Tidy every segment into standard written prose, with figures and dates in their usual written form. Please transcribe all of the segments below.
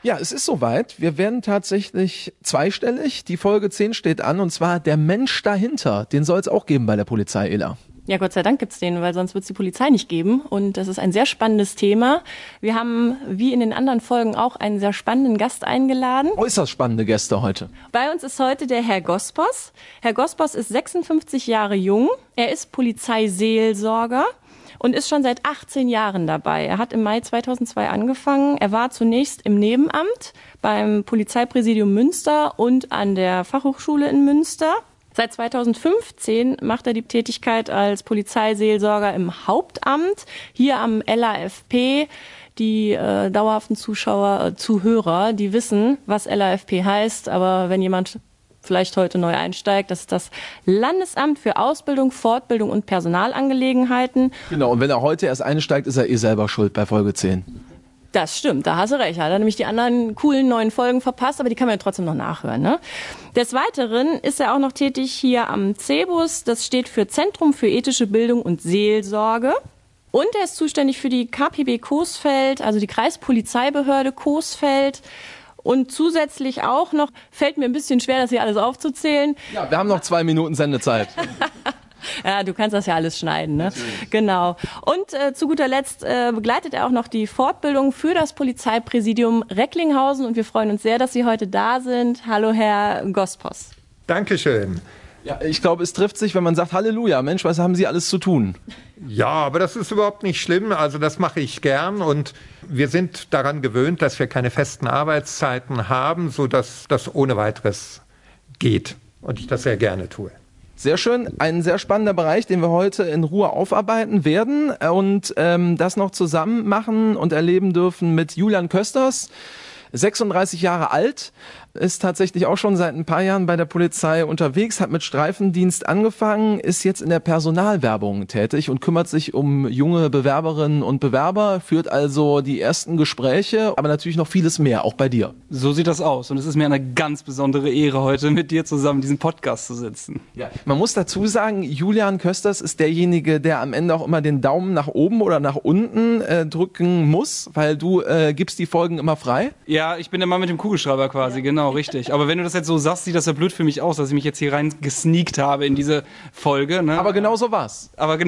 Ja, es ist soweit. Wir werden tatsächlich zweistellig. Die Folge 10 steht an, und zwar der Mensch dahinter. Den soll es auch geben bei der Polizei, Ela. Ja, Gott sei Dank gibt's den, weil sonst wird's die Polizei nicht geben. Und das ist ein sehr spannendes Thema. Wir haben, wie in den anderen Folgen, auch einen sehr spannenden Gast eingeladen. Äußerst spannende Gäste heute. Bei uns ist heute der Herr Gospos. Herr Gospos ist 56 Jahre jung. Er ist Polizeiseelsorger und ist schon seit 18 Jahren dabei. Er hat im Mai 2002 angefangen. Er war zunächst im Nebenamt beim Polizeipräsidium Münster und an der Fachhochschule in Münster. Seit 2015 macht er die Tätigkeit als Polizeiseelsorger im Hauptamt, hier am LAFP. Die dauerhaften Zuhörer, die wissen, was LAFP heißt, aber wenn jemand vielleicht heute neu einsteigt, das ist das Landesamt für Ausbildung, Fortbildung und Personalangelegenheiten. Genau, und wenn er heute erst einsteigt, ist er selber schuld bei Folge 10. Das stimmt, da hast du recht. Er hat nämlich die anderen coolen neuen Folgen verpasst, aber die kann man ja trotzdem noch nachhören. Ne? Des Weiteren ist er auch noch tätig hier am CEBUS. Das steht für Zentrum für ethische Bildung und Seelsorge. Und er ist zuständig für die KPB Coesfeld, also die Kreispolizeibehörde Coesfeld. Und zusätzlich auch noch, fällt mir ein bisschen schwer, das hier alles aufzuzählen. Ja, wir haben noch 2 Minuten Sendezeit. Ja, du kannst das ja alles schneiden, ne? Natürlich. Genau. Und zu guter Letzt begleitet er auch noch die Fortbildung für das Polizeipräsidium Recklinghausen. Und wir freuen uns sehr, dass Sie heute da sind. Hallo, Herr Gospos. Dankeschön. Ja, ich glaube, es trifft sich, wenn man sagt, Halleluja, Mensch, was haben Sie alles zu tun? Ja, aber das ist überhaupt nicht schlimm. Also das mache ich gern. Und wir sind daran gewöhnt, dass wir keine festen Arbeitszeiten haben, sodass das ohne weiteres geht. Und ich das sehr gerne tue. Sehr schön, ein sehr spannender Bereich, den wir heute in Ruhe aufarbeiten werden und das noch zusammen machen und erleben dürfen mit Julian Kösters, 36 Jahre alt, ist tatsächlich auch schon seit ein paar Jahren bei der Polizei unterwegs, hat mit Streifendienst angefangen, ist jetzt in der Personalwerbung tätig und kümmert sich um junge Bewerberinnen und Bewerber, führt also die ersten Gespräche, aber natürlich noch vieles mehr, auch bei dir. So sieht das aus und es ist mir eine ganz besondere Ehre, heute mit dir zusammen diesen Podcast zu sitzen. Ja. Man muss dazu sagen, Julian Kösters ist derjenige, der am Ende auch immer den Daumen nach oben oder nach unten drücken muss, weil du gibst die Folgen immer frei. Ja, ich bin der Mann mit dem Kugelschreiber quasi, genau, richtig. Aber wenn du das jetzt so sagst, sieht das ja blöd für mich aus, dass ich mich jetzt hier rein gesneakt habe in diese Folge. Ne? Aber genau so war's.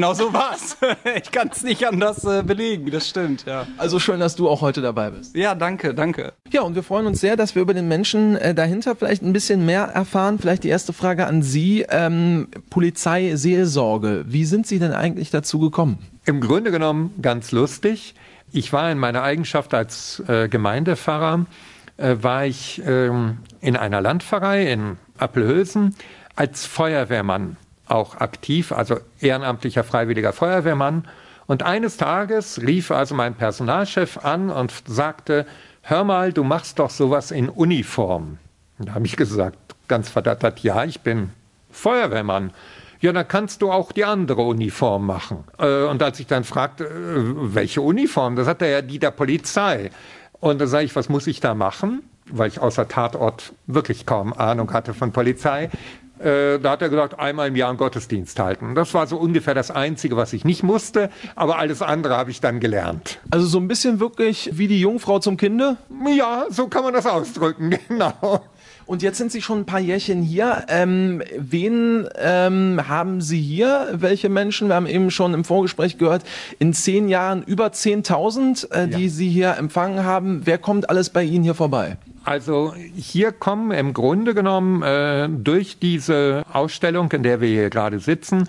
Ich kann es nicht anders belegen, das stimmt, ja. Also schön, dass du auch heute dabei bist. Ja, danke. Ja, und wir freuen uns sehr, dass wir über den Menschen dahinter vielleicht ein bisschen mehr erfahren. Vielleicht die erste Frage an Sie. Polizeiseelsorge, wie sind Sie denn eigentlich dazu gekommen? Im Grunde genommen ganz lustig. Ich war in meiner Eigenschaft als Gemeindepfarrer, war ich in einer Landpfarrei in Appelhösen als Feuerwehrmann auch aktiv, also ehrenamtlicher freiwilliger Feuerwehrmann. Und eines Tages rief also mein Personalchef an und sagte, hör mal, du machst doch sowas in Uniform. Und da habe ich gesagt, ganz verdattert, ja, ich bin Feuerwehrmann. Ja, dann kannst du auch die andere Uniform machen. Und als ich dann fragte, welche Uniform, da sagte er, ja, die der Polizei. Und da sage ich, was muss ich da machen? Weil ich außer Tatort wirklich kaum Ahnung hatte von Polizei. Da hat er gesagt, einmal im Jahr einen Gottesdienst halten. Das war so ungefähr das Einzige, was ich nicht musste. Aber alles andere habe ich dann gelernt. Also so ein bisschen wirklich wie die Jungfrau zum Kinde? Ja, so kann man das ausdrücken, genau. Und jetzt sind Sie schon ein paar Jährchen hier. Wen haben Sie hier? Welche Menschen? Wir haben eben schon im Vorgespräch gehört, in 10 Jahren über 10.000, die Sie hier empfangen haben. Wer kommt alles bei Ihnen hier vorbei? Also hier kommen im Grunde genommen durch diese Ausstellung, in der wir hier gerade sitzen,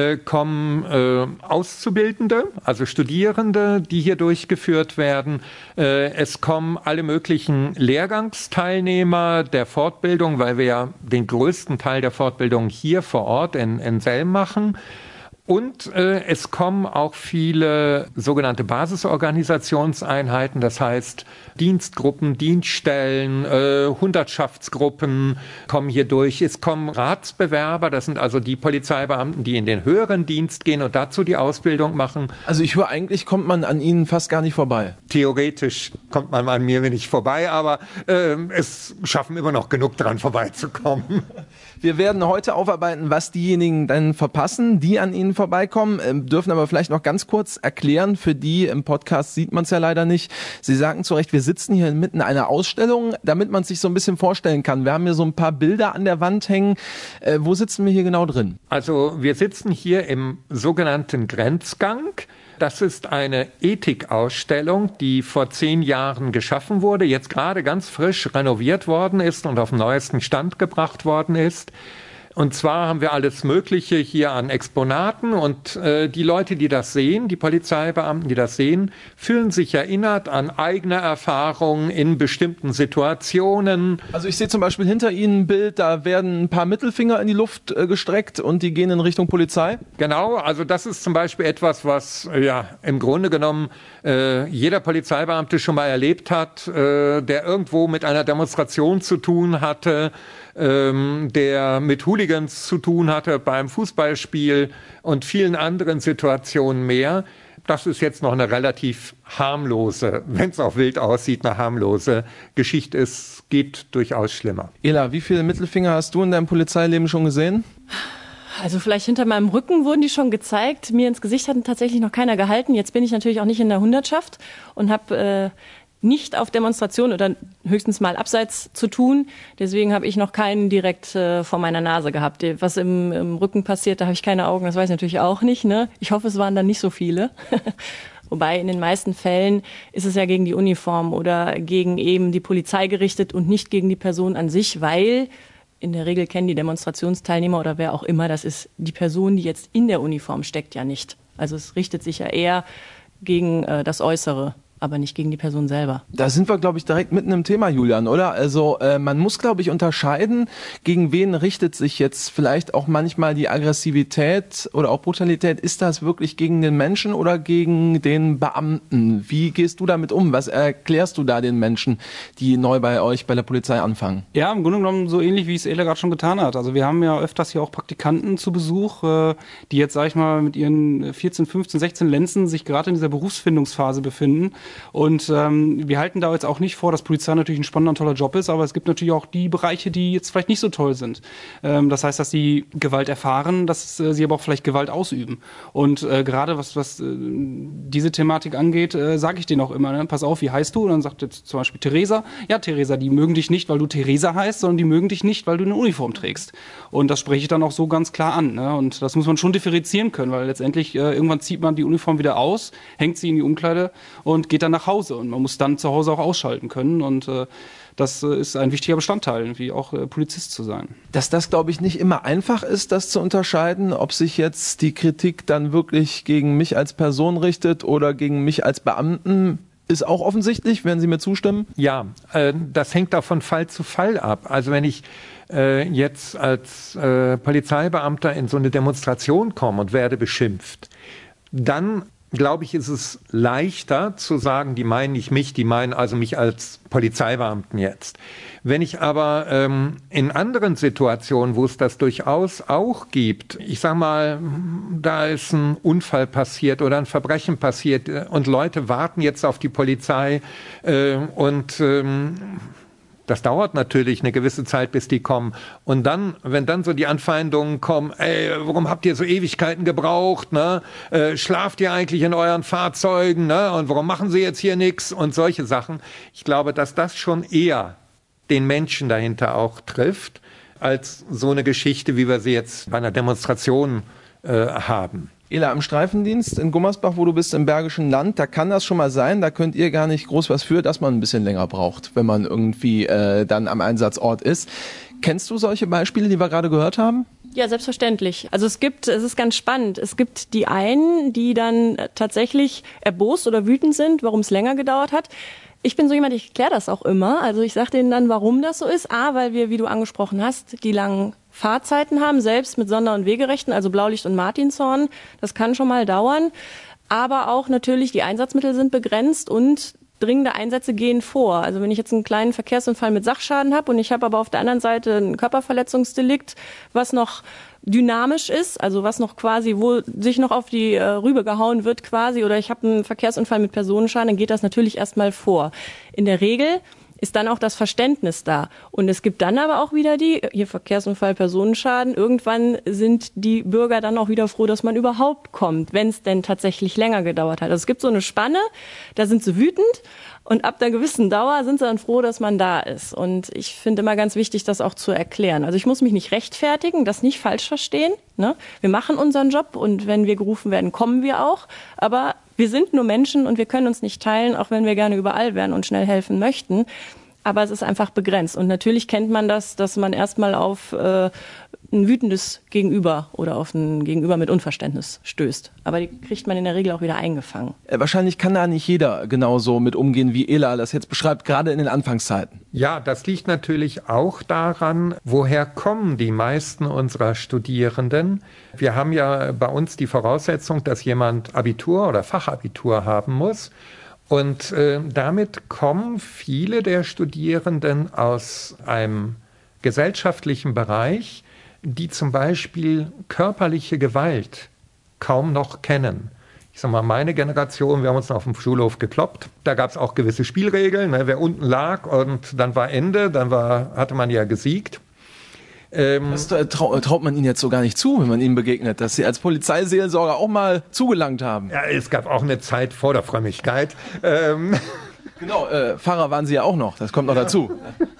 kommen Auszubildende, also Studierende, die hier durchgeführt werden. Es kommen alle möglichen Lehrgangsteilnehmer der Fortbildung, weil wir ja den größten Teil der Fortbildung hier vor Ort in Selm machen. Und es kommen auch viele sogenannte Basisorganisationseinheiten, das heißt Dienstgruppen, Dienststellen, Hundertschaftsgruppen kommen hier durch. Es kommen Ratsbewerber, das sind also die Polizeibeamten, die in den höheren Dienst gehen und dazu die Ausbildung machen. Also ich höre, eigentlich kommt man an Ihnen fast gar nicht vorbei. Theoretisch kommt man an mir nicht vorbei, aber es schaffen immer noch genug dran vorbeizukommen. Wir werden heute aufarbeiten, was diejenigen dann verpassen, die an ihnen vorbeikommen, dürfen aber vielleicht noch ganz kurz erklären, für die im Podcast sieht man es ja leider nicht. Sie sagten zu Recht, wir sitzen hier inmitten einer Ausstellung, damit man es sich so ein bisschen vorstellen kann. Wir haben hier so ein paar Bilder an der Wand hängen. Wo sitzen wir hier genau drin? Also wir sitzen hier im sogenannten Grenzgang. Das ist eine Ethikausstellung, die vor 10 Jahren geschaffen wurde, jetzt gerade ganz frisch renoviert worden ist und auf den neuesten Stand gebracht worden ist. Und zwar haben wir alles Mögliche hier an Exponaten und die Leute, die das sehen, die Polizeibeamten, die das sehen, fühlen sich erinnert an eigene Erfahrungen in bestimmten Situationen. Also ich sehe zum Beispiel hinter Ihnen ein Bild, da werden ein paar Mittelfinger in die Luft gestreckt und die gehen in Richtung Polizei. Genau, also das ist zum Beispiel etwas, was ja im Grunde genommen jeder Polizeibeamte schon mal erlebt hat, der irgendwo mit einer Demonstration zu tun hatte, der mit Hooligans zu tun hatte beim Fußballspiel und vielen anderen Situationen mehr. Das ist jetzt noch eine relativ harmlose, wenn es auch wild aussieht, eine harmlose Geschichte. Es geht durchaus schlimmer. Ela, wie viele Mittelfinger hast du in deinem Polizeileben schon gesehen? Also vielleicht hinter meinem Rücken wurden die schon gezeigt. Mir ins Gesicht hat tatsächlich noch keiner gehalten. Jetzt bin ich natürlich auch nicht in der Hundertschaft und habe nicht auf Demonstrationen oder höchstens mal abseits zu tun. Deswegen habe ich noch keinen direkt vor meiner Nase gehabt. Was im Rücken passiert, da habe ich keine Augen, das weiß ich natürlich auch nicht. Ne? Ich hoffe, es waren dann nicht so viele. Wobei in den meisten Fällen ist es ja gegen die Uniform oder gegen eben die Polizei gerichtet und nicht gegen die Person an sich, weil in der Regel kennen die Demonstrationsteilnehmer oder wer auch immer, das ist die Person, die jetzt in der Uniform steckt, ja nicht. Also es richtet sich ja eher gegen das Äußere, aber nicht gegen die Person selber. Da sind wir, glaube ich, direkt mitten im Thema, Julian, oder? Also man muss, glaube ich, unterscheiden, gegen wen richtet sich jetzt vielleicht auch manchmal die Aggressivität oder auch Brutalität. Ist das wirklich gegen den Menschen oder gegen den Beamten? Wie gehst du damit um? Was erklärst du da den Menschen, die neu bei euch bei der Polizei anfangen? Ja, im Grunde genommen so ähnlich, wie es Ela gerade schon getan hat. Also wir haben ja öfters hier auch Praktikanten zu Besuch, die jetzt, sag ich mal, mit ihren 14, 15, 16 Lenzen sich gerade in dieser Berufsfindungsphase befinden. Und wir halten da jetzt auch nicht vor, dass Polizei natürlich ein spannender und toller Job ist, aber es gibt natürlich auch die Bereiche, die jetzt vielleicht nicht so toll sind. Das heißt, dass sie Gewalt erfahren, dass sie aber auch vielleicht Gewalt ausüben. Und gerade was diese Thematik angeht, sage ich denen auch immer, ne? Pass auf, wie heißt du? Und dann sagt jetzt zum Beispiel Theresa, ja Theresa, die mögen dich nicht, weil du Theresa heißt, sondern die mögen dich nicht, weil du eine Uniform trägst. Und das spreche ich dann auch so ganz klar an. Ne? Und das muss man schon differenzieren können, weil letztendlich irgendwann zieht man die Uniform wieder aus, hängt sie in die Umkleide und geht dann nach Hause. Und man muss dann zu Hause auch ausschalten können. Und das ist ein wichtiger Bestandteil, wie auch Polizist zu sein. Dass das, glaube ich, nicht immer einfach ist, das zu unterscheiden, ob sich jetzt die Kritik dann wirklich gegen mich als Person richtet oder gegen mich als Beamten, ist auch offensichtlich, werden Sie mir zustimmen? Ja, das hängt auch von Fall zu Fall ab. Also wenn ich jetzt als Polizeibeamter in so eine Demonstration komme und werde beschimpft, dann glaube ich, ist es leichter zu sagen, die meinen nicht mich, die meinen also mich als Polizeibeamten jetzt. Wenn ich aber in anderen Situationen, wo es das durchaus auch gibt, ich sag mal, da ist ein Unfall passiert oder ein Verbrechen passiert und Leute warten jetzt auf die Polizei und das dauert natürlich eine gewisse Zeit, bis die kommen. Und dann, wenn dann so die Anfeindungen kommen, ey, warum habt ihr so Ewigkeiten gebraucht, ne? Schlaft ihr eigentlich in euren Fahrzeugen, ne? Und warum machen sie jetzt hier nichts? Und solche Sachen. Ich glaube, dass das schon eher den Menschen dahinter auch trifft, als so eine Geschichte, wie wir sie jetzt bei einer Demonstration haben. Ela, im Streifendienst in Gummersbach, wo du bist, im Bergischen Land, da kann das schon mal sein, da könnt ihr gar nicht groß was für, dass man ein bisschen länger braucht, wenn man irgendwie dann am Einsatzort ist. Kennst du solche Beispiele, die wir gerade gehört haben? Ja, selbstverständlich. Also es ist ganz spannend. Es gibt die einen, die dann tatsächlich erbost oder wütend sind, warum es länger gedauert hat. Ich bin so jemand, ich kläre das auch immer. Also ich sage denen dann, warum das so ist. A, weil wir, wie du angesprochen hast, die langen Fahrzeiten haben, selbst mit Sonder- und Wegerechten, also Blaulicht und Martinshorn. Das kann schon mal dauern. Aber auch natürlich, die Einsatzmittel sind begrenzt und dringende Einsätze gehen vor. Also wenn ich jetzt einen kleinen Verkehrsunfall mit Sachschaden habe und ich habe aber auf der anderen Seite ein Körperverletzungsdelikt, was noch dynamisch ist, also was noch quasi, wo sich noch auf die Rübe gehauen wird quasi, oder ich habe einen Verkehrsunfall mit Personenschaden, dann geht das natürlich erstmal vor. In der Regel ist dann auch das Verständnis da. Und es gibt dann aber auch wieder hier Verkehrsunfall, Personenschaden, irgendwann sind die Bürger dann auch wieder froh, dass man überhaupt kommt, wenn es denn tatsächlich länger gedauert hat. Also es gibt so eine Spanne, da sind sie wütend und ab einer gewissen Dauer sind sie dann froh, dass man da ist. Und ich finde immer ganz wichtig, das auch zu erklären. Also ich muss mich nicht rechtfertigen, das nicht falsch verstehen, ne? Wir machen unseren Job und wenn wir gerufen werden, kommen wir auch. Aber wir sind nur Menschen und wir können uns nicht teilen, auch wenn wir gerne überall wären und schnell helfen möchten. Aber es ist einfach begrenzt. Und natürlich kennt man das, dass man erstmal auf ein wütendes Gegenüber oder auf ein Gegenüber mit Unverständnis stößt. Aber die kriegt man in der Regel auch wieder eingefangen. Wahrscheinlich kann da nicht jeder genauso mit umgehen, wie Ela das jetzt beschreibt, gerade in den Anfangszeiten. Ja, das liegt natürlich auch daran, woher kommen die meisten unserer Studierenden. Wir haben ja bei uns die Voraussetzung, dass jemand Abitur oder Fachabitur haben muss. Und damit kommen viele der Studierenden aus einem gesellschaftlichen Bereich, die zum Beispiel körperliche Gewalt kaum noch kennen. Ich sag mal, meine Generation, wir haben uns auf dem Schulhof gekloppt. Da gab es auch gewisse Spielregeln. Ne? Wer unten lag und dann war Ende, hatte man ja gesiegt. Das traut man Ihnen jetzt so gar nicht zu, wenn man Ihnen begegnet, dass Sie als Polizeiseelsorger auch mal zugelangt haben. Ja, es gab auch eine Zeit vor der Frömmigkeit. Genau, Pfarrer waren Sie ja auch noch, das kommt noch dazu.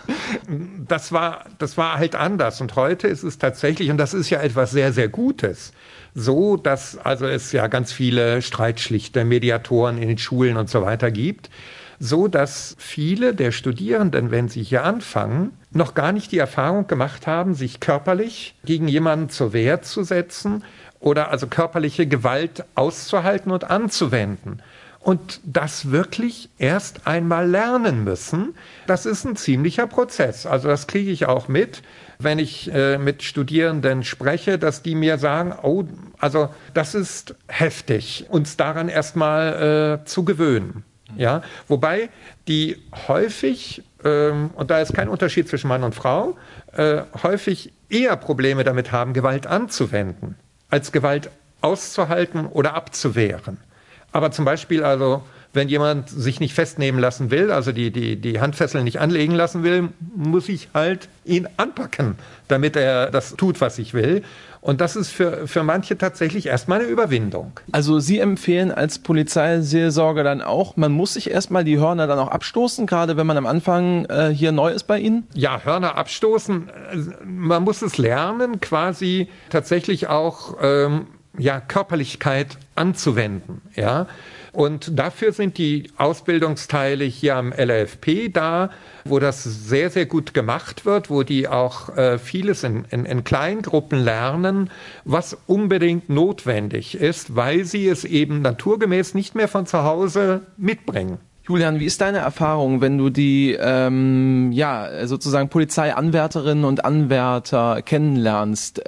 Das war halt anders und heute ist es tatsächlich, und das ist ja etwas sehr, sehr Gutes, so, dass also es ja ganz viele Streitschlichter, Mediatoren in den Schulen und so weiter gibt, so dass viele der Studierenden, wenn sie hier anfangen, noch gar nicht die Erfahrung gemacht haben, sich körperlich gegen jemanden zur Wehr zu setzen oder also körperliche Gewalt auszuhalten und anzuwenden. Und das wirklich erst einmal lernen müssen, das ist ein ziemlicher Prozess. Also das kriege ich auch mit, wenn ich mit Studierenden spreche, dass die mir sagen, oh, also das ist heftig, uns daran erstmal zu gewöhnen. Ja? Wobei die häufig, und da ist kein Unterschied zwischen Mann und Frau, häufig eher Probleme damit haben, Gewalt anzuwenden, als Gewalt auszuhalten oder abzuwehren. Aber zum Beispiel, also wenn jemand sich nicht festnehmen lassen will, also die Handfesseln nicht anlegen lassen will, muss ich halt ihn anpacken, damit er das tut, was ich will. Und das ist für manche tatsächlich erstmal eine Überwindung. Also Sie empfehlen als Polizeiseelsorger dann auch, man muss sich erstmal die Hörner dann auch abstoßen, gerade wenn man am Anfang hier neu ist bei Ihnen? Ja, Hörner abstoßen, man muss es lernen, quasi tatsächlich auch Körperlichkeit anzuwenden, ja. Und dafür sind die Ausbildungsteile hier am LAFP da, wo das sehr, sehr gut gemacht wird, wo die auch vieles in Kleingruppen lernen, was unbedingt notwendig ist, weil sie es eben naturgemäß nicht mehr von zu Hause mitbringen. Julian, wie ist deine Erfahrung, wenn du die sozusagen Polizeianwärterinnen und Anwärter kennenlernst?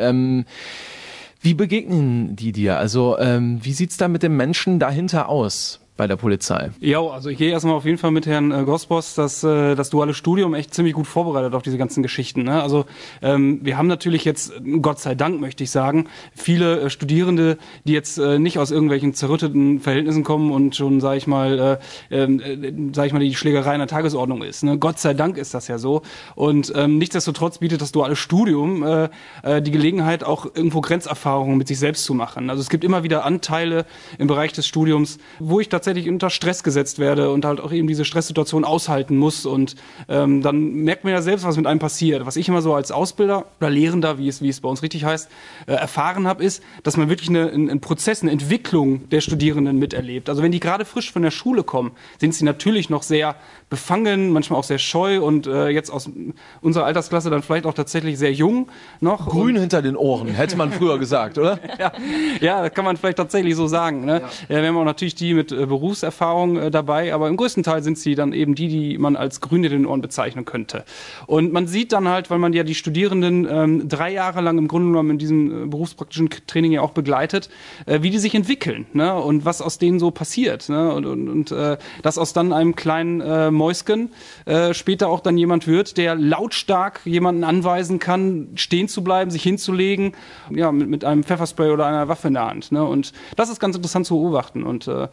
Wie begegnen die dir? Also wie sieht's da mit dem Menschen dahinter aus bei der Polizei? Ja, also ich gehe erstmal auf jeden Fall mit Herrn Gospos, dass das duale Studium echt ziemlich gut vorbereitet auf diese ganzen Geschichten. Ne? Also wir haben natürlich jetzt, Gott sei Dank möchte ich sagen, viele Studierende, die jetzt nicht aus irgendwelchen zerrütteten Verhältnissen kommen und schon, sag ich mal, die Schlägerei in der Tagesordnung ist. Ne? Gott sei Dank ist das ja so. Und nichtsdestotrotz bietet das duale Studium die Gelegenheit, auch irgendwo Grenzerfahrungen mit sich selbst zu machen. Also es gibt immer wieder Anteile im Bereich des Studiums, wo ich tatsächlich unter Stress gesetzt werde und halt auch eben diese Stresssituation aushalten muss und dann merkt man ja selbst, was mit einem passiert. Was ich immer so als Ausbilder oder Lehrender, wie es bei uns richtig heißt, erfahren habe, ist, dass man wirklich einen Prozess, eine Entwicklung der Studierenden miterlebt. Also wenn die gerade frisch von der Schule kommen, sind sie natürlich noch sehr befangen, manchmal auch sehr scheu und jetzt aus unserer Altersklasse dann vielleicht auch tatsächlich sehr jung noch. Grün hinter den Ohren, hätte man früher gesagt, oder? Ja, das kann man vielleicht tatsächlich so sagen. Ne? Ja. Wir haben auch natürlich die mit Berufserfahrung dabei, aber im größten Teil sind sie dann eben die man als grün in den Ohren bezeichnen könnte. Und man sieht dann halt, weil man ja die Studierenden 3 Jahre lang im Grunde genommen in diesem berufspraktischen Training ja auch begleitet, wie die sich entwickeln, ne? Und was aus denen so passiert. Ne? Und dass aus dann einem kleinen Mäuschen später auch dann jemand wird, der lautstark jemanden anweisen kann, stehen zu bleiben, sich hinzulegen, ja, mit einem Pfefferspray oder einer Waffe in der Hand. Ne? Und das ist ganz interessant zu beobachten. Und das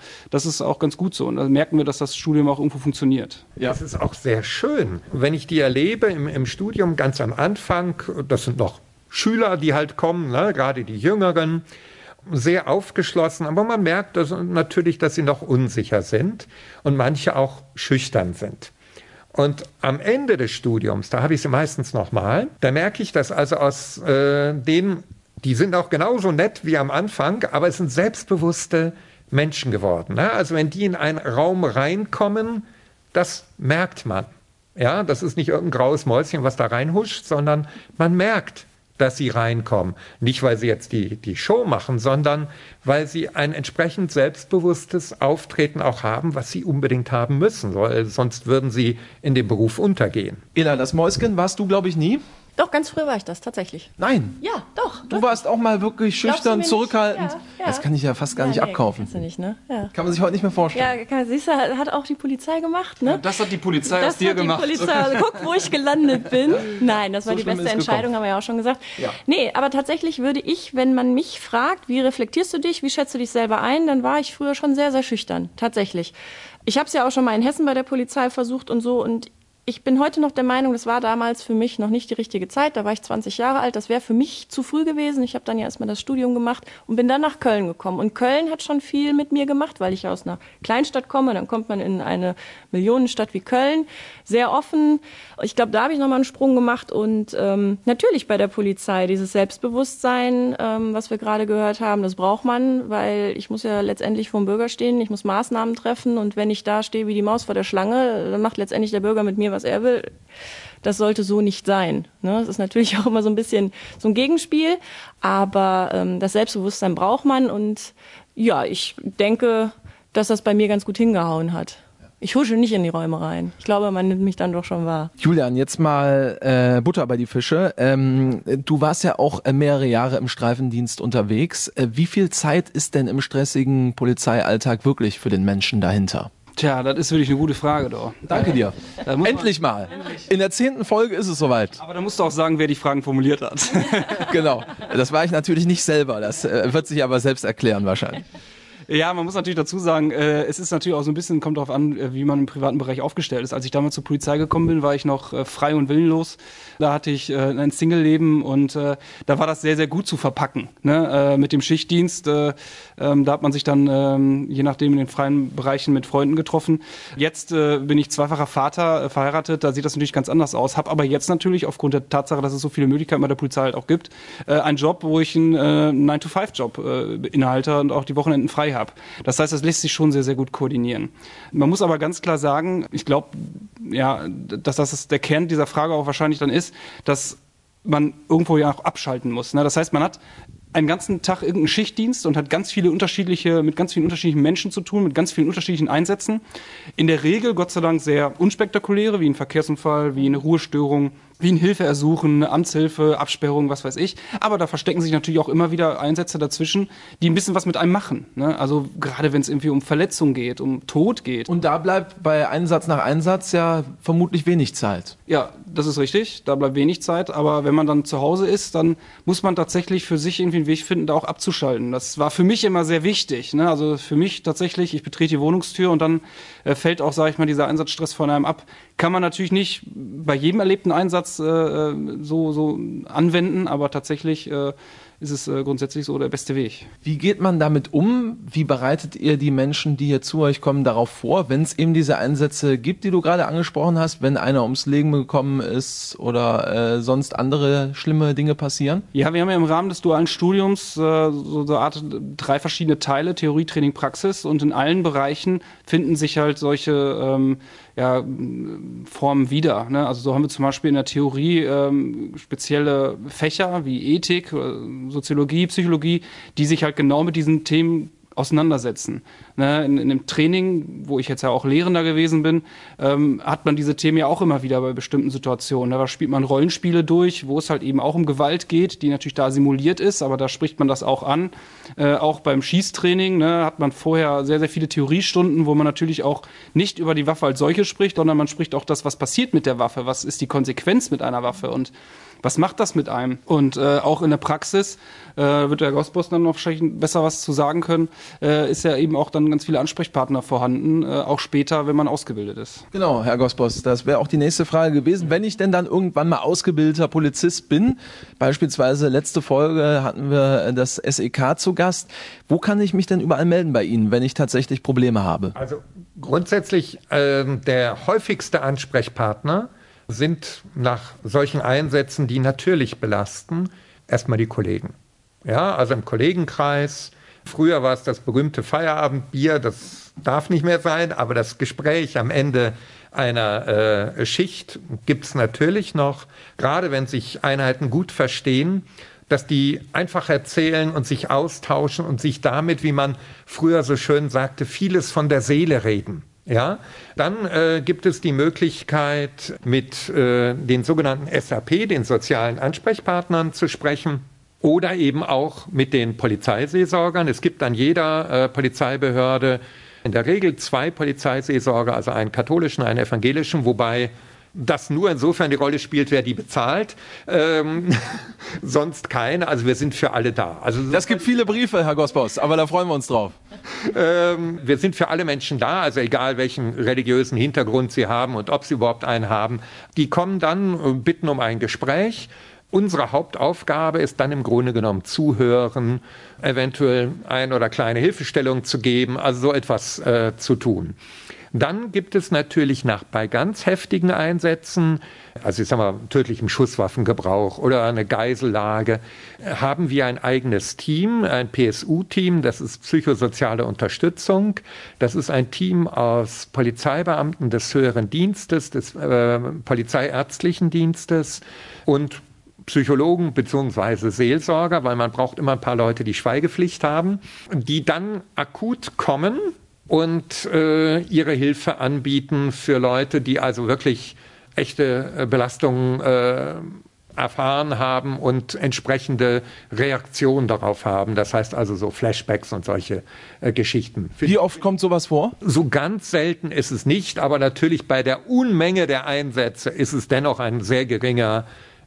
ist auch ganz gut so. Und da merken wir, dass das Studium auch irgendwo funktioniert. Ja. Das ist auch sehr schön. Wenn ich die erlebe im Studium ganz am Anfang, das sind noch Schüler, die halt kommen, ne, gerade die Jüngeren, sehr aufgeschlossen, aber man merkt natürlich, dass sie noch unsicher sind und manche auch schüchtern sind. Und am Ende des Studiums, da habe ich sie meistens nochmal, da merke ich, dass also aus denen, die sind auch genauso nett wie am Anfang, aber es sind selbstbewusste Menschen geworden. Ne? Also wenn die in einen Raum reinkommen, das merkt man. Ja, das ist nicht irgendein graues Mäuschen, was da reinhuscht, sondern man merkt, dass sie reinkommen. Nicht, weil sie jetzt die Show machen, sondern weil sie ein entsprechend selbstbewusstes Auftreten auch haben, was sie unbedingt haben müssen, weil sonst würden sie in dem Beruf untergehen. Ela, das Mäuschen warst du, glaube ich, nie? Doch, ganz früh war ich das, tatsächlich. Nein. Ja, doch. Du warst auch mal wirklich schüchtern, zurückhaltend. Ja. Das kann ich ja fast gar nicht abkaufen. Kannst du nicht, ne? Ja. Kann man sich heute nicht mehr vorstellen. Ja, siehst du, hat auch die Polizei gemacht, ne? Ja, das hat die Polizei aus dir gemacht. Polizei, also guck, wo ich gelandet bin. Nein, das war So die schlimm beste ist Entscheidung, gekommen. haben wir ja auch schon gesagt. Ja. Nee, aber tatsächlich würde ich, wenn man mich fragt, wie reflektierst du dich, wie schätzt du dich selber ein, dann war ich früher schon sehr, sehr schüchtern. Tatsächlich. Ich habe es ja auch schon mal in Hessen bei der Polizei versucht und so, und ich bin heute noch der Meinung, das war damals für mich noch nicht die richtige Zeit. Da war ich 20 Jahre alt. Das wäre für mich zu früh gewesen. Ich habe dann ja erstmal das Studium gemacht und bin dann nach Köln gekommen. Und Köln hat schon viel mit mir gemacht, weil ich aus einer Kleinstadt komme. Dann kommt man in eine Millionenstadt wie Köln. Sehr offen. Ich glaube, da habe ich nochmal einen Sprung gemacht. Und natürlich bei der Polizei dieses Selbstbewusstsein, was wir gerade gehört haben, das braucht man, weil ich muss ja letztendlich vor dem Bürger stehen. Ich muss Maßnahmen treffen. Und wenn ich da stehe wie die Maus vor der Schlange, dann macht letztendlich der Bürger mit mir, was er will. Das sollte so nicht sein. Ne? Es ist natürlich auch immer so ein bisschen so ein Gegenspiel, aber das Selbstbewusstsein braucht man, und ja, ich denke, dass das bei mir ganz gut hingehauen hat. Ich husche nicht in die Räume rein. Ich glaube, man nimmt mich dann doch schon wahr. Julian, jetzt mal Butter bei die Fische. Du warst ja auch mehrere Jahre im Streifendienst unterwegs. Wie viel Zeit ist denn im stressigen Polizeialltag wirklich für den Menschen dahinter? Tja, das ist wirklich eine gute Frage, doch. Danke dir. Endlich mal. In der 10. Folge ist es soweit. Aber da musst du auch sagen, wer die Fragen formuliert hat. Genau. Das war ich natürlich nicht selber. Das wird sich aber selbst erklären wahrscheinlich. Ja, man muss natürlich dazu sagen, es ist natürlich auch so ein bisschen, kommt darauf an, wie man im privaten Bereich aufgestellt ist. Als ich damals zur Polizei gekommen bin, war ich noch frei und willenlos. Da hatte ich ein Single-Leben, und da war das sehr, sehr gut zu verpacken, ne? Mit dem Schichtdienst. Da hat man sich dann, je nachdem, in den freien Bereichen mit Freunden getroffen. Jetzt bin ich zweifacher Vater, verheiratet, da sieht das natürlich ganz anders aus. Hab aber jetzt natürlich, aufgrund der Tatsache, dass es so viele Möglichkeiten bei der Polizei halt auch gibt, einen Job, wo ich einen 9-to-5-Job innehalte und auch die Wochenenden frei habe. Das heißt, das lässt sich schon sehr, sehr gut koordinieren. Man muss aber ganz klar sagen, ich glaube, ja, dass das der Kern dieser Frage auch wahrscheinlich dann ist, dass man irgendwo ja auch abschalten muss. Ne? Das heißt, man hat einen ganzen Tag irgendeinen Schichtdienst und hat mit ganz vielen unterschiedlichen Menschen zu tun, mit ganz vielen unterschiedlichen Einsätzen. In der Regel, Gott sei Dank, sehr unspektakuläre, wie ein Verkehrsunfall, wie eine Ruhestörung, wie ein Hilfeersuchen, eine Amtshilfe, Absperrung, was weiß ich. Aber da verstecken sich natürlich auch immer wieder Einsätze dazwischen, die ein bisschen was mit einem machen. Ne? Also gerade wenn es irgendwie um Verletzung geht, um Tod geht. Und da bleibt bei Einsatz nach Einsatz ja vermutlich wenig Zeit. Ja, das ist richtig. Da bleibt wenig Zeit. Aber wenn man dann zu Hause ist, dann muss man tatsächlich für sich irgendwie einen Weg finden, da auch abzuschalten. Das war für mich immer sehr wichtig. Ne? Also für mich tatsächlich, ich betrete die Wohnungstür und dann fällt auch, sage ich mal, dieser Einsatzstress von einem ab. Kann man natürlich nicht bei jedem erlebten Einsatz so anwenden, aber tatsächlich ist es grundsätzlich so der beste Weg. Wie geht man damit um? Wie bereitet ihr die Menschen, die hier zu euch kommen, darauf vor, wenn es eben diese Einsätze gibt, die du gerade angesprochen hast, wenn einer ums Leben gekommen ist oder sonst andere schlimme Dinge passieren? Ja, wir haben ja im Rahmen des dualen Studiums so eine Art 3 verschiedene Teile, Theorie, Training, Praxis, und in allen Bereichen finden sich halt solche Formen wieder. Ne? Also so haben wir zum Beispiel in der Theorie spezielle Fächer wie Ethik, Soziologie, Psychologie, die sich halt genau mit diesen Themen auseinandersetzen. Ne? In dem Training, wo ich jetzt ja auch Lehrender gewesen bin, hat man diese Themen ja auch immer wieder bei bestimmten Situationen. Da spielt man Rollenspiele durch, wo es halt eben auch um Gewalt geht, die natürlich da simuliert ist, aber da spricht man das auch an. Auch beim Schießtraining, ne, hat man vorher sehr, sehr viele Theoriestunden, wo man natürlich auch nicht über die Waffe als solche spricht, sondern man spricht auch das, was passiert mit der Waffe, was ist die Konsequenz mit einer Waffe. Und was macht das mit einem? Und auch in der Praxis wird der Gosbos dann noch wahrscheinlich besser was zu sagen können, ist ja eben auch dann ganz viele Ansprechpartner vorhanden, auch später, wenn man ausgebildet ist. Genau, Herr Gosbos, das wäre auch die nächste Frage gewesen. Wenn ich denn dann irgendwann mal ausgebildeter Polizist bin, beispielsweise letzte Folge hatten wir das SEK zu Gast, wo kann ich mich denn überall melden bei Ihnen, wenn ich tatsächlich Probleme habe? Also grundsätzlich der häufigste Ansprechpartner sind nach solchen Einsätzen, die natürlich belasten, erstmal die Kollegen. Ja, also im Kollegenkreis. Früher war es das berühmte Feierabendbier, das darf nicht mehr sein, aber das Gespräch am Ende einer Schicht gibt es natürlich noch, gerade wenn sich Einheiten gut verstehen, dass die einfach erzählen und sich austauschen und sich damit, wie man früher so schön sagte, vieles von der Seele reden. Ja, dann gibt es die Möglichkeit, mit den sogenannten SAP, den sozialen Ansprechpartnern, zu sprechen oder eben auch mit den Polizeiseelsorgern. Es gibt an jeder Polizeibehörde in der Regel 2 Polizeiseelsorger, also einen katholischen, einen evangelischen, wobei das nur insofern die Rolle spielt, wer die bezahlt. Sonst keine. Also wir sind für alle da. Also das gibt viele Briefe, Herr Gosbos, aber da freuen wir uns drauf. Wir sind für alle Menschen da, also egal welchen religiösen Hintergrund sie haben und ob sie überhaupt einen haben. Die kommen dann, bitten um ein Gespräch. Unsere Hauptaufgabe ist dann im Grunde genommen zuhören, eventuell ein oder kleine Hilfestellung zu geben, also so etwas zu tun. Dann gibt es natürlich bei ganz heftigen Einsätzen, also ich sag mal tödlichem Schusswaffengebrauch oder eine Geisellage, haben wir ein eigenes Team, ein PSU-Team, das ist psychosoziale Unterstützung. Das ist ein Team aus Polizeibeamten des höheren Dienstes, des polizeiärztlichen Dienstes und Psychologen bzw. Seelsorger, weil man braucht immer ein paar Leute, die Schweigepflicht haben, die dann akut kommen und ihre Hilfe anbieten für Leute, die also wirklich echte Belastungen erfahren haben und entsprechende Reaktionen darauf haben. Das heißt also so Flashbacks und solche Geschichten. Wie oft kommt sowas vor? So ganz selten ist es nicht, aber natürlich bei der Unmenge der Einsätze ist es dennoch ein sehr geringer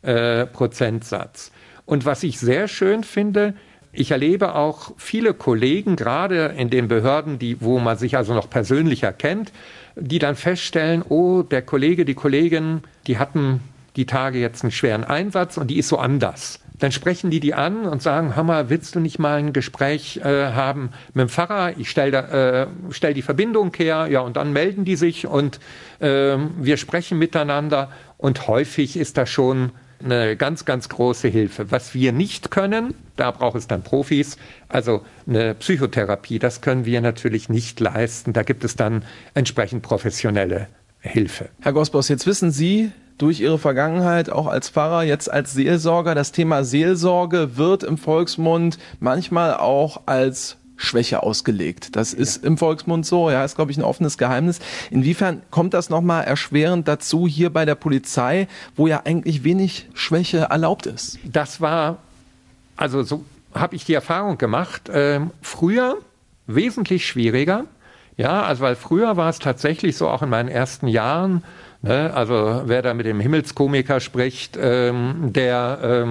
Prozentsatz. Und was ich sehr schön finde, ich erlebe auch viele Kollegen, gerade in den Behörden, wo man sich also noch persönlicher kennt, die dann feststellen, oh, der Kollege, die Kollegin, die hatten die Tage jetzt einen schweren Einsatz und die ist so anders. Dann sprechen die an und sagen, hör mal, willst du nicht mal ein Gespräch haben mit dem Pfarrer? Ich stell die Verbindung her, ja, und dann melden die sich und wir sprechen miteinander. Und häufig ist das schon eine ganz, ganz große Hilfe. Was wir nicht können, da braucht es dann Profis, also eine Psychotherapie, das können wir natürlich nicht leisten. Da gibt es dann entsprechend professionelle Hilfe. Herr Gosbos, jetzt wissen Sie durch Ihre Vergangenheit auch als Pfarrer, jetzt als Seelsorger, das Thema Seelsorge wird im Volksmund manchmal auch als Schwäche ausgelegt. Das ist im Volksmund so, ja, ist, glaube ich, ein offenes Geheimnis. Inwiefern kommt das nochmal erschwerend dazu hier bei der Polizei, wo ja eigentlich wenig Schwäche erlaubt ist? Das war, also so habe ich die Erfahrung gemacht, früher wesentlich schwieriger. Ja, also weil früher war es tatsächlich so, auch in meinen ersten Jahren, ne, also wer da mit dem Himmelskomiker spricht, der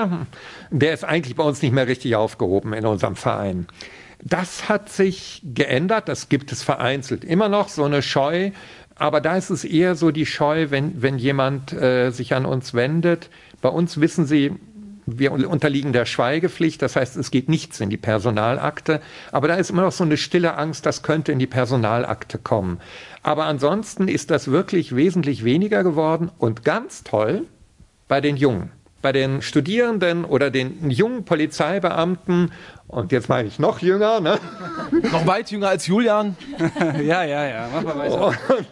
ist eigentlich bei uns nicht mehr richtig aufgehoben in unserem Verein. Das hat sich geändert, das gibt es vereinzelt immer noch, so eine Scheu, aber da ist es eher so die Scheu, wenn jemand sich an uns wendet. Bei uns wissen Sie, wir unterliegen der Schweigepflicht, das heißt, es geht nichts in die Personalakte, aber da ist immer noch so eine stille Angst, das könnte in die Personalakte kommen. Aber ansonsten ist das wirklich wesentlich weniger geworden und ganz toll bei den Jungen. Bei den Studierenden oder den jungen Polizeibeamten, und jetzt meine ich noch jünger, ne? Noch weit jünger als Julian. Ja, mach mal weiter.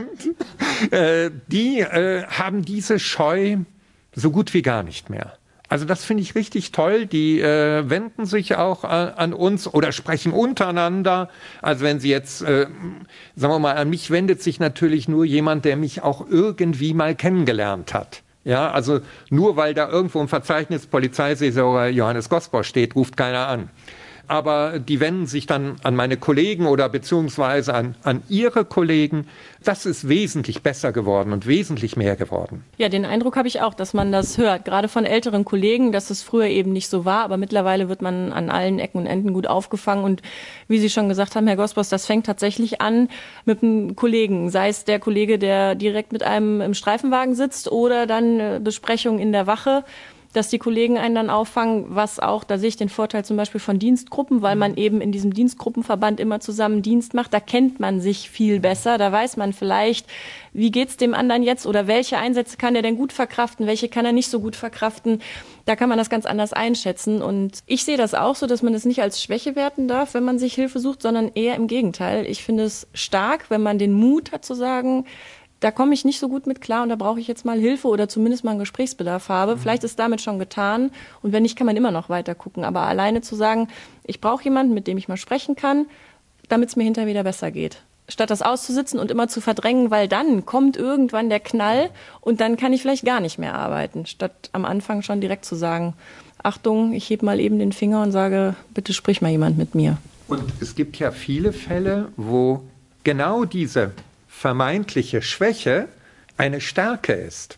Und, die haben diese Scheu so gut wie gar nicht mehr. Also das finde ich richtig toll. Die wenden sich auch an uns oder sprechen untereinander. Also wenn sie jetzt, sagen wir mal, an mich wendet sich natürlich nur jemand, der mich auch irgendwie mal kennengelernt hat. Ja, also nur weil da irgendwo im Verzeichnis Polizeiseelsorger Johannes Gosbos steht, ruft keiner an. aber die wenden sich dann an meine Kollegen oder beziehungsweise an ihre Kollegen. Das ist wesentlich besser geworden und wesentlich mehr geworden. Ja, den Eindruck habe ich auch, dass man das hört, gerade von älteren Kollegen, dass es früher eben nicht so war, aber mittlerweile wird man an allen Ecken und Enden gut aufgefangen und wie Sie schon gesagt haben, Herr Gospos, das fängt tatsächlich an mit einem Kollegen, sei es der Kollege, der direkt mit einem im Streifenwagen sitzt oder dann Besprechungen in der Wache, dass die Kollegen einen dann auffangen, was auch, da sehe ich den Vorteil zum Beispiel von Dienstgruppen, weil man eben in diesem Dienstgruppenverband immer zusammen Dienst macht, da kennt man sich viel besser, da weiß man vielleicht, wie geht's dem anderen jetzt oder welche Einsätze kann er denn gut verkraften, welche kann er nicht so gut verkraften, da kann man das ganz anders einschätzen und ich sehe das auch so, dass man es nicht als Schwäche werten darf, wenn man sich Hilfe sucht, sondern eher im Gegenteil. Ich finde es stark, wenn man den Mut hat zu sagen, da komme ich nicht so gut mit klar und da brauche ich jetzt mal Hilfe oder zumindest mal einen Gesprächsbedarf habe. Vielleicht ist damit schon getan und wenn nicht, kann man immer noch weiter gucken. Aber alleine zu sagen, ich brauche jemanden, mit dem ich mal sprechen kann, damit es mir hinterher wieder besser geht. Statt das auszusitzen und immer zu verdrängen, weil dann kommt irgendwann der Knall und dann kann ich vielleicht gar nicht mehr arbeiten. Statt am Anfang schon direkt zu sagen, Achtung, ich hebe mal eben den Finger und sage, bitte sprich mal jemand mit mir. Und es gibt ja viele Fälle, wo genau diese vermeintliche Schwäche eine Stärke ist.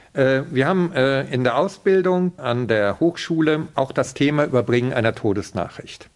Wir haben in der Ausbildung an der Hochschule auch das Thema Überbringen einer Todesnachricht.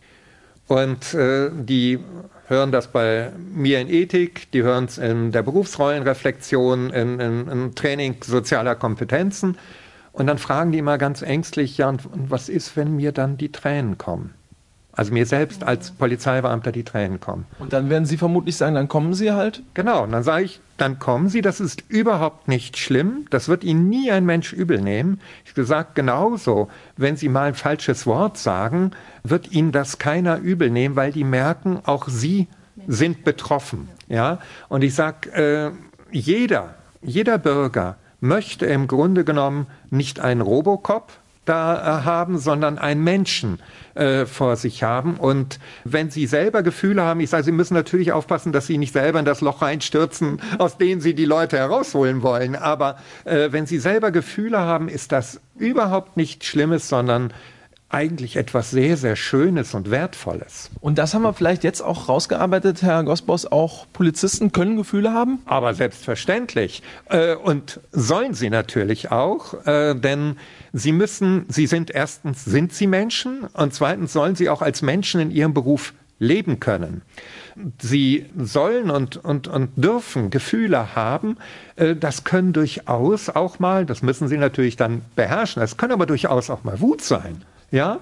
Und die hören das bei mir in Ethik, die hören es in der Berufsrollenreflexion, im Training sozialer Kompetenzen. Und dann fragen die immer ganz ängstlich, ja, und was ist, wenn mir dann die Tränen kommen? Also mir selbst als Polizeibeamter die Tränen kommen. Und dann werden Sie vermutlich sagen, dann kommen Sie halt? Genau, und dann sage ich, dann kommen Sie, das ist überhaupt nicht schlimm, das wird Ihnen nie ein Mensch übel nehmen. Ich habe gesagt, genauso, wenn Sie mal ein falsches Wort sagen, wird Ihnen das keiner übel nehmen, weil die merken, auch Sie sind betroffen. Ja? Und ich sage, jeder Bürger möchte im Grunde genommen nicht einen Robocop da haben, sondern einen Menschen vor sich haben. Und wenn Sie selber Gefühle haben, ich sage, Sie müssen natürlich aufpassen, dass Sie nicht selber in das Loch reinstürzen, aus dem Sie die Leute herausholen wollen. Aber wenn Sie selber Gefühle haben, ist das überhaupt nichts Schlimmes, sondern eigentlich etwas sehr, sehr Schönes und Wertvolles. Und das haben wir vielleicht jetzt auch rausgearbeitet, Herr Gospos, auch Polizisten können Gefühle haben? Aber selbstverständlich. Und sollen sie natürlich auch, denn erstens sind sie Menschen und zweitens sollen sie auch als Menschen in ihrem Beruf leben können. Sie sollen und dürfen Gefühle haben. Das können durchaus auch mal, das müssen sie natürlich dann beherrschen, das können aber durchaus auch mal Wut sein. Ja,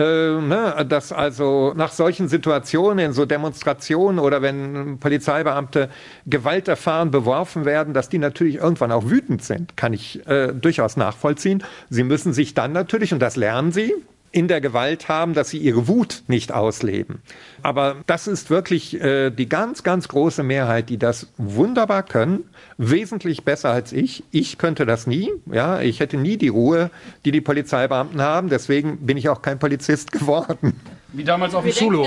dass also nach solchen Situationen, in so Demonstrationen oder wenn Polizeibeamte Gewalt erfahren, beworfen werden, dass die natürlich irgendwann auch wütend sind, kann ich durchaus nachvollziehen. Sie müssen sich dann natürlich, und das lernen sie, in der Gewalt haben, dass sie ihre Wut nicht ausleben. Aber das ist wirklich die ganz, ganz große Mehrheit, die das wunderbar können, wesentlich besser als ich. Ich könnte das nie. Ja, ich hätte nie die Ruhe, die die Polizeibeamten haben. Deswegen bin ich auch kein Polizist geworden. Wie damals auf dem Schulhof.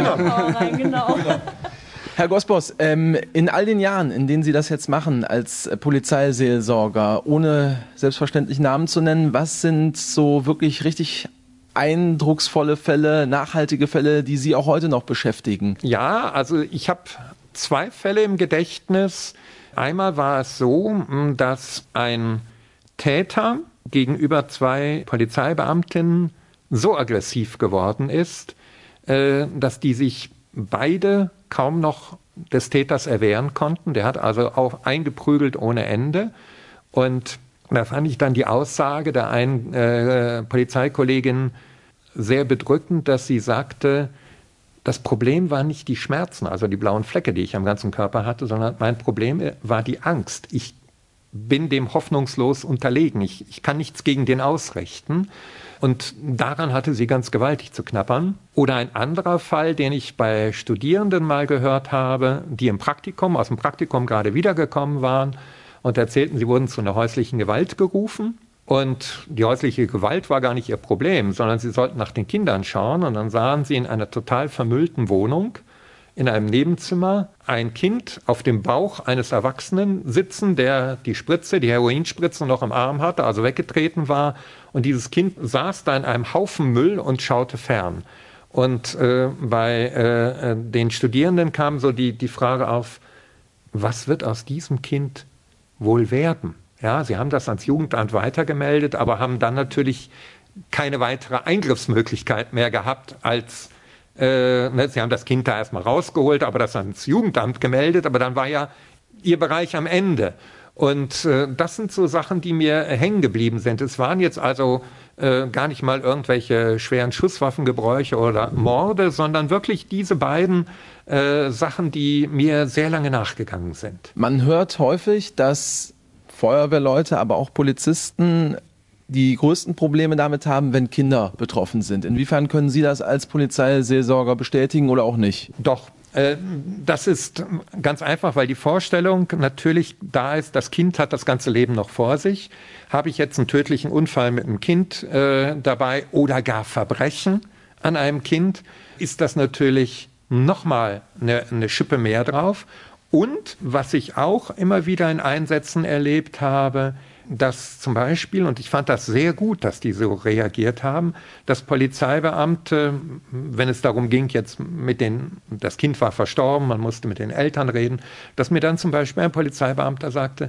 Genau. Herr Gospos, in all den Jahren, in denen Sie das jetzt machen als Polizeiseelsorger, ohne selbstverständlich Namen zu nennen, was sind so wirklich richtig eindrucksvolle Fälle, nachhaltige Fälle, die Sie auch heute noch beschäftigen? Ja, also ich habe 2 Fälle im Gedächtnis. Einmal war es so, dass ein Täter gegenüber 2 Polizeibeamtinnen so aggressiv geworden ist, dass die sich beide kaum noch des Täters erwehren konnten. Der hat also auch eingeprügelt ohne Ende. Und da fand ich dann die Aussage der einen Polizeikollegin sehr bedrückend, dass sie sagte, das Problem war nicht die Schmerzen, also die blauen Flecke, die ich am ganzen Körper hatte, sondern mein Problem war die Angst. Ich bin dem hoffnungslos unterlegen. Ich kann nichts gegen den ausrichten. Und daran hatte sie ganz gewaltig zu knappern. Oder ein anderer Fall, den ich bei Studierenden mal gehört habe, die aus dem Praktikum gerade wiedergekommen waren und erzählten, sie wurden zu einer häuslichen Gewalt gerufen. Und die häusliche Gewalt war gar nicht ihr Problem, sondern sie sollten nach den Kindern schauen. Und dann sahen sie in einer total vermüllten Wohnung in einem Nebenzimmer ein Kind auf dem Bauch eines Erwachsenen sitzen, der die Heroinspritze noch im Arm hatte, also weggetreten war. Und dieses Kind saß da in einem Haufen Müll und schaute fern. Und bei den Studierenden kam so die Frage auf, was wird aus diesem Kind wohl werden? Ja, sie haben das ans Jugendamt weitergemeldet, aber haben dann natürlich keine weitere Eingriffsmöglichkeit mehr gehabt als, sie haben das Kind da erstmal rausgeholt, aber das ans Jugendamt gemeldet, aber dann war ja ihr Bereich am Ende. Und das sind so Sachen, die mir hängen geblieben sind. Es waren jetzt also gar nicht mal irgendwelche schweren Schusswaffengebräuche oder Morde, sondern wirklich diese beiden Sachen, die mir sehr lange nachgegangen sind. Man hört häufig, dass Feuerwehrleute, aber auch Polizisten die größten Probleme damit haben, wenn Kinder betroffen sind. Inwiefern können Sie das als Polizeiseelsorger bestätigen oder auch nicht? Doch. Das ist ganz einfach, weil die Vorstellung natürlich da ist, das Kind hat das ganze Leben noch vor sich. Habe ich jetzt einen tödlichen Unfall mit einem Kind dabei oder gar Verbrechen an einem Kind, ist das natürlich nochmal eine Schippe mehr drauf. Und was ich auch immer wieder in Einsätzen erlebt habe, dass zum Beispiel, und ich fand das sehr gut, dass die so reagiert haben, dass Polizeibeamte, wenn es darum ging, jetzt das Kind war verstorben, man musste mit den Eltern reden, dass mir dann zum Beispiel ein Polizeibeamter sagte,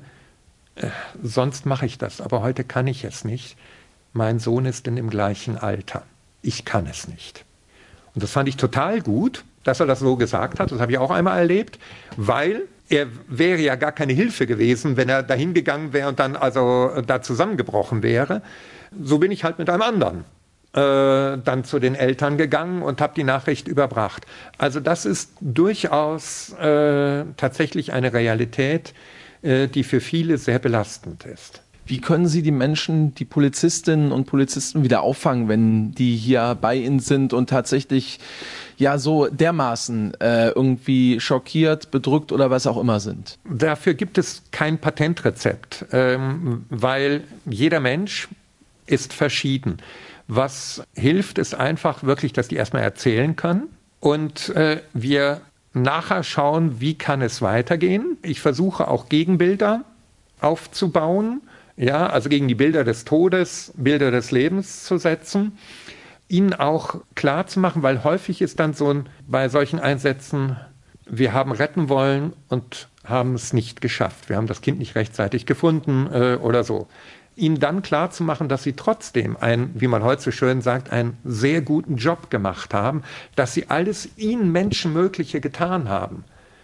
sonst mache ich das, aber heute kann ich es nicht. Mein Sohn ist in dem gleichen Alter. Ich kann es nicht. Und das fand ich total gut, dass er das so gesagt hat. Das habe ich auch einmal erlebt, weil er wäre ja gar keine Hilfe gewesen, wenn er dahin gegangen wäre und dann also da zusammengebrochen wäre. So bin ich halt mit einem anderen dann zu den Eltern gegangen und habe die Nachricht überbracht. Also das ist durchaus tatsächlich eine Realität, die für viele sehr belastend ist. Wie können Sie die Menschen, die Polizistinnen und Polizisten wieder auffangen, wenn die hier bei Ihnen sind und tatsächlich ja so dermaßen irgendwie schockiert, bedrückt oder was auch immer sind? Dafür gibt es kein Patentrezept, weil jeder Mensch ist verschieden. Was hilft, ist einfach wirklich, dass die erstmal erzählen können und wir nachher schauen, wie kann es weitergehen. Ich versuche auch Gegenbilder aufzubauen, ja, also gegen die Bilder des Todes, Bilder des Lebens zu setzen, ihnen auch klar zu machen, weil häufig ist dann bei solchen Einsätzen, wir haben retten wollen und haben es nicht geschafft. Wir haben das Kind nicht rechtzeitig gefunden oder so. Ihnen dann klar zu machen, dass sie trotzdem wie man heute so schön sagt, einen sehr guten Job gemacht haben, dass sie alles ihnen Menschenmögliche getan haben.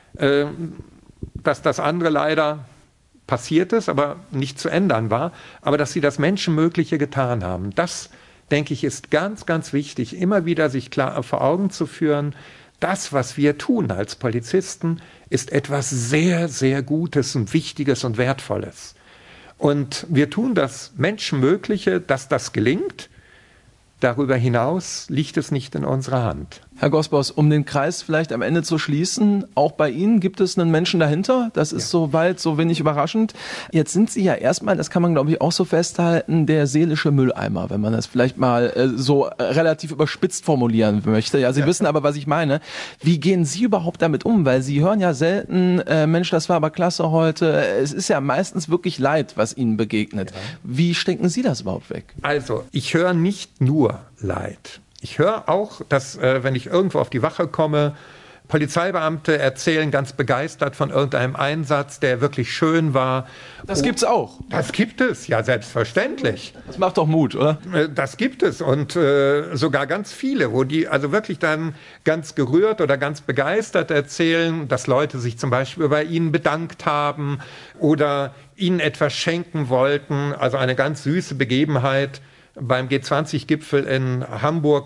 Dass das andere leider passiert ist, aber nicht zu ändern war, aber dass sie das Menschenmögliche getan haben. Das, denke ich, ist ganz, ganz wichtig, immer wieder sich klar vor Augen zu führen, das, was wir tun als Polizisten, ist etwas sehr, sehr Gutes und Wichtiges und Wertvolles. Und wir tun das Menschenmögliche, dass das gelingt. Darüber hinaus liegt es nicht in unserer Hand. Herr Gosbos, um den Kreis vielleicht am Ende zu schließen, auch bei Ihnen gibt es einen Menschen dahinter. Das ist soweit so wenig überraschend. Jetzt sind Sie ja erstmal, das kann man glaube ich auch so festhalten, der seelische Mülleimer, wenn man das vielleicht mal so relativ überspitzt formulieren möchte. Ja, Sie wissen aber, was ich meine. Wie gehen Sie überhaupt damit um? Weil Sie hören ja selten, Mensch, das war aber klasse heute. Es ist ja meistens wirklich Leid, was Ihnen begegnet. Ja. Wie stecken Sie das überhaupt weg? Also, ich höre nicht nur Leid. Ich höre auch, dass, wenn ich irgendwo auf die Wache komme, Polizeibeamte erzählen ganz begeistert von irgendeinem Einsatz, der wirklich schön war. Das gibt's auch. Das gibt es, ja, selbstverständlich. Das macht doch Mut, oder? Das gibt es und sogar ganz viele, wo die also wirklich dann ganz gerührt oder ganz begeistert erzählen, dass Leute sich zum Beispiel bei ihnen bedankt haben oder ihnen etwas schenken wollten. Also eine ganz süße Begebenheit. Beim G20-Gipfel in Hamburg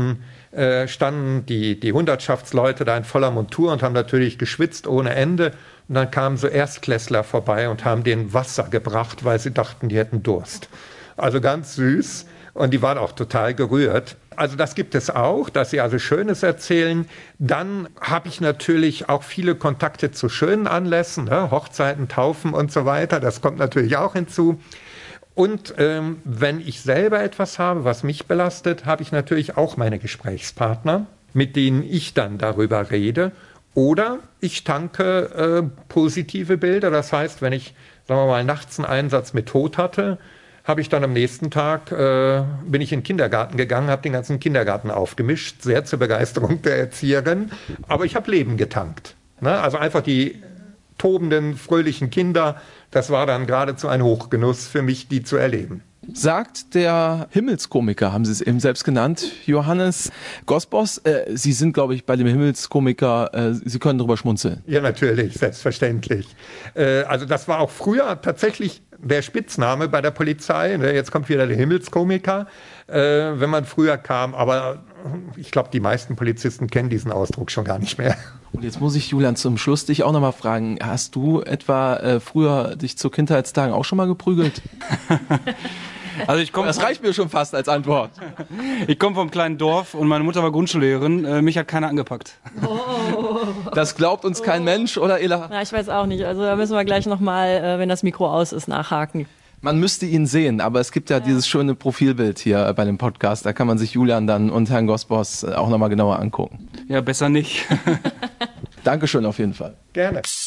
standen die Hundertschaftsleute da in voller Montur und haben natürlich geschwitzt ohne Ende. Und dann kamen so Erstklässler vorbei und haben denen Wasser gebracht, weil sie dachten, die hätten Durst. Also ganz süß. Und die waren auch total gerührt. Also das gibt es auch, dass sie also Schönes erzählen. Dann habe ich natürlich auch viele Kontakte zu schönen Anlässen, ne? Hochzeiten, Taufen und so weiter. Das kommt natürlich auch hinzu. Und wenn ich selber etwas habe, was mich belastet, habe ich natürlich auch meine Gesprächspartner, mit denen ich dann darüber rede. Oder ich tanke positive Bilder. Das heißt, wenn ich, sagen wir mal, nachts einen Einsatz mit Tod hatte, habe ich dann am nächsten Tag, bin ich in den Kindergarten gegangen, habe den ganzen Kindergarten aufgemischt, sehr zur Begeisterung der Erzieherin. Aber ich habe Leben getankt. Ne? Also einfach die tobenden, fröhlichen Kinder, das war dann geradezu ein Hochgenuss für mich, die zu erleben. Sagt der Himmelskomiker, haben Sie es eben selbst genannt, Johannes Gosbos. Sie sind, glaube ich, bei dem Himmelskomiker, Sie können drüber schmunzeln. Ja, natürlich, selbstverständlich. Also das war auch früher tatsächlich der Spitzname bei der Polizei. Jetzt kommt wieder der Himmelskomiker, wenn man früher kam. Aber ich glaube, die meisten Polizisten kennen diesen Ausdruck schon gar nicht mehr. Und jetzt muss ich, Julian, zum Schluss dich auch nochmal fragen. Hast du etwa früher dich zu Kindheitstagen auch schon mal geprügelt? Also das reicht mir schon fast als Antwort. Ich komme vom kleinen Dorf und meine Mutter war Grundschullehrerin. Mich hat keiner angepackt. Das glaubt uns kein Mensch, oder Ela? Na, ich weiß auch nicht. Also da müssen wir gleich nochmal, wenn das Mikro aus ist, nachhaken. Man müsste ihn sehen, aber es gibt ja dieses schöne Profilbild hier bei dem Podcast. Da kann man sich Julian dann und Herrn Gosbos auch nochmal genauer angucken. Ja, besser nicht. Dankeschön auf jeden Fall. Gerne.